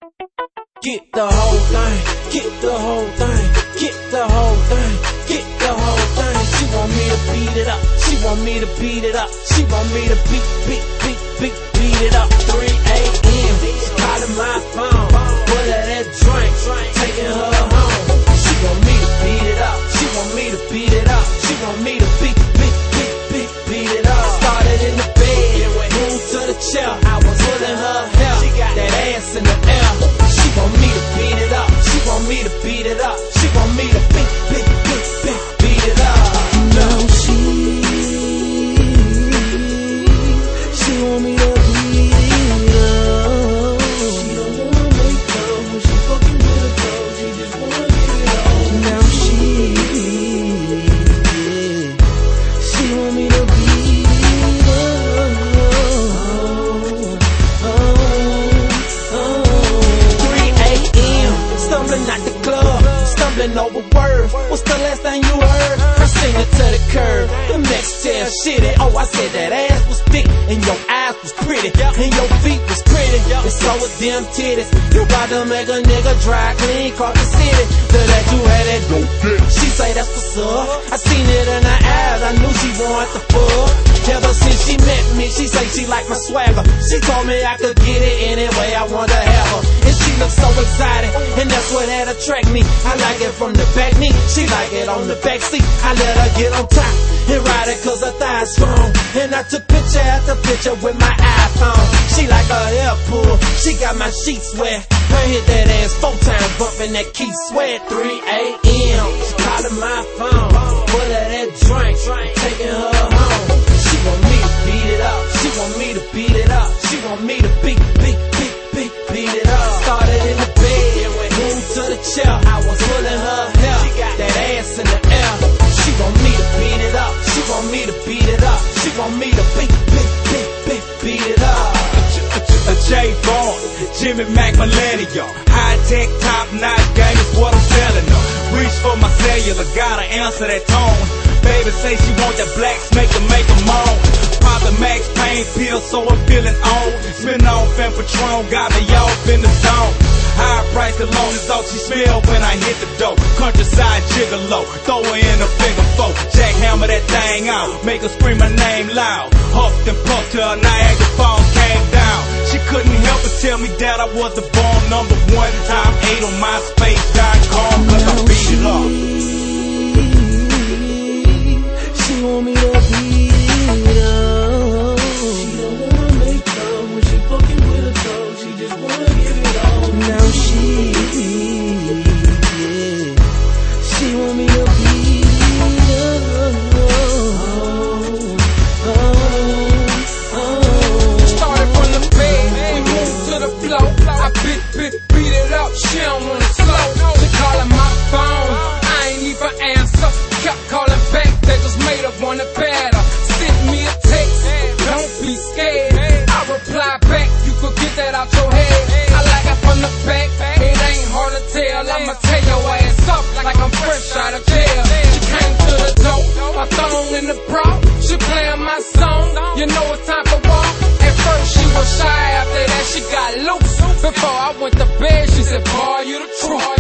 Get the whole thing, get the whole thing, get the whole thing, get the whole thing. She want me to beat it up, she want me to beat it up, she want me to beat it up. 3 a.m. She calling my phone, full of that drink, taking her home. She want me to beat it up, she want me to beat it up, she want me to beat it up. Started in the bed, moved to the chair, I was pulling her hair, she got that ass in the air. She want me to beat it up, she want me to beat it up, she want me to beat it up. Now she want me to beat it up. She don't wanna make love when she fucking with a girl, she just wanna get it on. Now she want me to beat it up. 3 a.m. stumbling out the club, stumbling over words. What's the last thing you heard? I sing it to the curb. The next tell shitty. Oh, I said that ass was thick and your eyes was pretty and your feet was pretty. And so was them titties. You about to make a nigga dry clean, caught the city. To that you had that dope dick. She say that's what's up. I seen it in her eyes. I knew she wanted the fuck. Ever since she met me, she say she like my swagger. She told me I could get it any way I want to have her. And she looks so excited, and that's what had attract me. I like it from the back knee, she like it on the back seat. I let her get on top and ride it cause her thighs strong. And I took picture after picture with my iPhone. She like a hair pull, she got my sheets wet. I hit that ass 4 times, bumping that key sweat. 3 a.m. She calling my phone, full of that drink, taking her home. She want me to beat it up, she want me to beat it up, she want me to beat it up. Started in the bed, moved to the chair, I was pulling her hair, she got that ass in the air. She want me to beat it up, she want me to beat it up, she want me to beat it up. A J Vaughn, Jimmy Mac Millennial, high tech, top notch game is what I'm telling her. Reach for my cellular, gotta answer that tone. Baby say she want that black snake to make her moan. Pop the Max pain pill so I'm feeling on. Spin on Fem Patron, got me off in the zone. High price cologne is all she smell when I hit the dough. Countryside gigolo, throw her in a finger four. Jackhammer that thing out, make her scream my name loud. Huffed and puffed till her Niagara Falls came down. She couldn't help but tell me that I was the born #1. Time 8 on MySpace.com cause I beat it up. She want me to beat it up. She don't wanna make love when she fucking with a girl, she just wanna get it on. Now she want me to beat it up. Started from the bed, we moved to the floor. I beat it up, she don't wanna slow. She calling my phone, I ain't even answer. Kept calling back, they just made her wanna better. Send me a text, don't be scared. I reply back, you could get that out your head. I like it from the back, it ain't hard to tell. I'ma tear your ass up like I'm fresh out of jail. She came to the door, my thong in the bra. She playing my song, you know it's time for walk. At first she was shy, after that she got loose. Before I went to bed, she said, boy, you the truth.